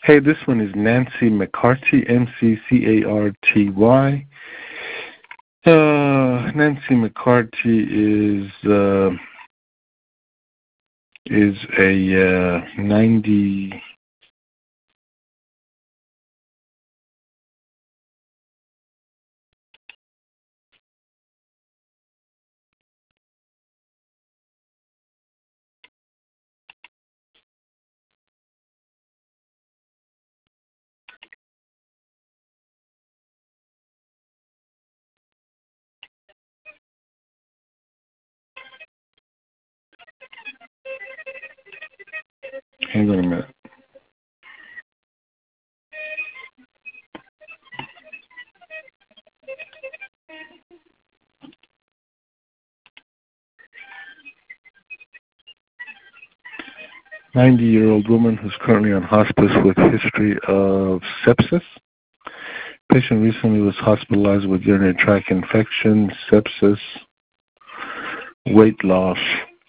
Hey, this one is Nancy McCarty, McCarty. Nancy McCarty is a 90. Hang on a minute. "90-year-old woman who's currently on hospice with history of sepsis. Patient recently was hospitalized with urinary tract infection, sepsis, weight loss,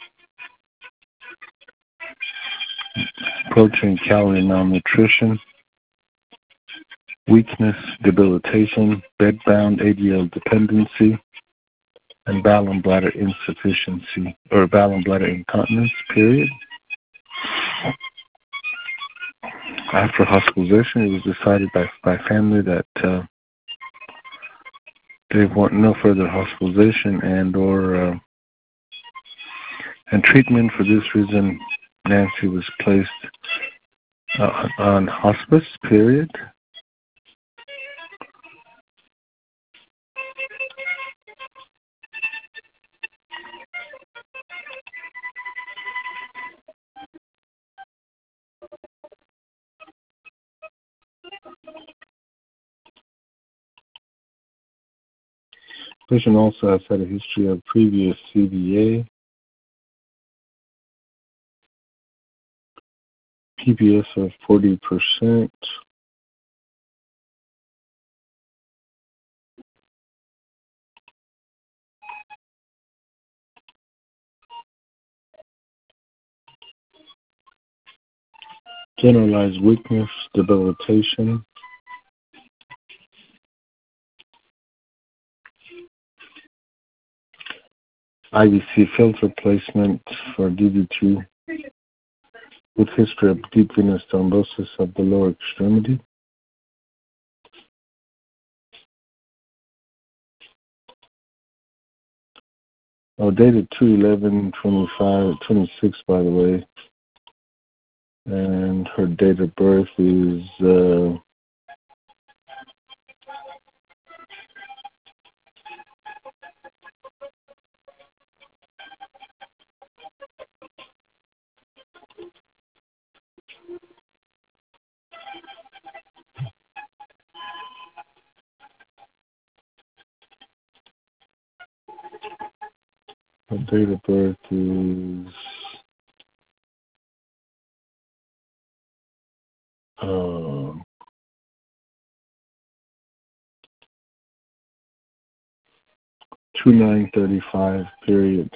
protein calorie malnutrition, weakness, debilitation, bedbound ADL dependency, and bowel and bladder insufficiency, or bowel and bladder incontinence, period. After hospitalization, it was decided by family that they want no further hospitalization and treatment. For this reason, Nancy was placed on hospice, period. Patient also has had a history of previous CVA, PPS of 40%, generalized weakness, debilitation, IVC filter placement for DVT with history of deep venous thrombosis of the lower extremity. Dated 2/11/25/26, by the way. And her date of birth is her date of birth is 2/9/35, period.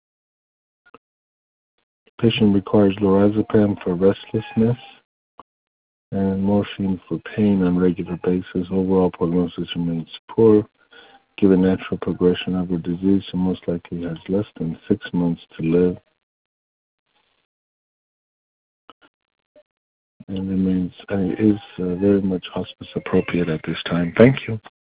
Patient requires lorazepam for restlessness and morphine for pain on a regular basis. Overall prognosis remains poor. Given natural progression of her disease, she most likely has less than 6 months to live and is very much hospice appropriate at this time. Thank you.